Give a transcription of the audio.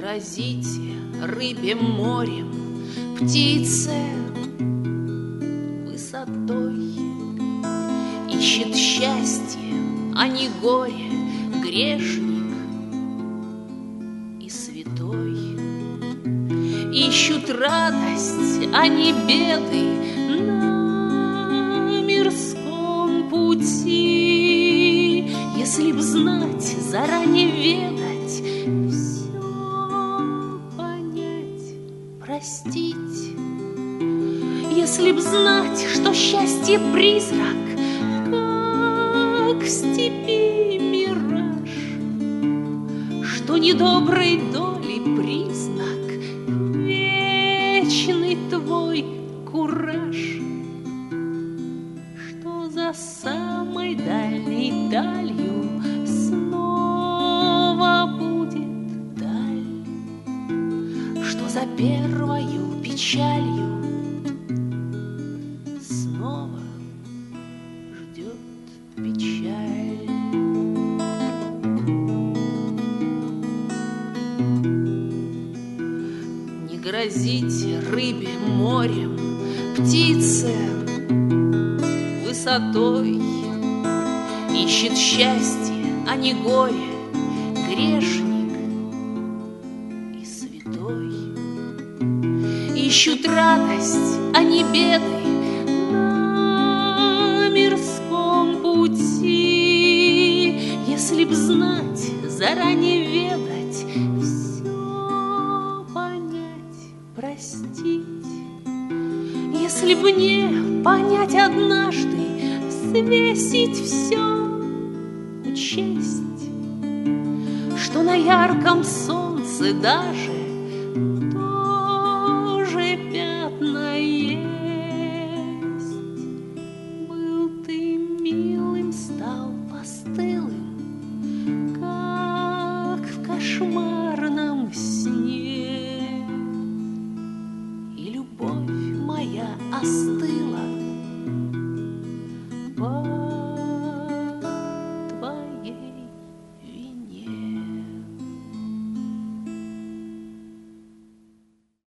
грозите рыбе морем, птице высотой. Ищет счастье, а не горе, грешник и святой. Ищут радость, а не беды на мирском пути. Если б знать, заранее ведать, все понять, простить. Если б знать, что счастье призрак, как в степи мираж, что недоброй доли признак вечный твой кураж, что за самой дальней далью снова будет даль, что за первою печалью снова ждет печаль. Не грозите рыбе морем, птице высотой. Ищет счастье, а не горе, грешник и святой. Ищут радость, а не беды на мирском пути. Если б знать, заранее ведать, все понять, простить. Если б не понять однажды, взвесить все, учесть, что на ярком солнце даже тоже пятна есть. Был ты милым, стал постылым, как в кошмарном сне, и любовь моя остыла.